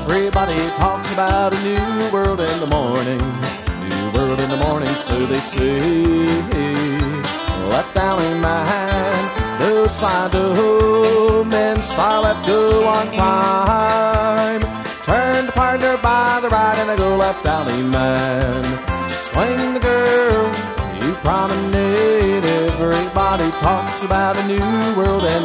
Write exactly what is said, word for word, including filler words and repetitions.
Everybody talks about a new world in the morning. New world in the morning, so they say. Left Valley man, no sign to home, and star left go on time. Turn the partner by the right, and I go Left Valley man. Swing the girl, you promenade. Everybody talks about a new world and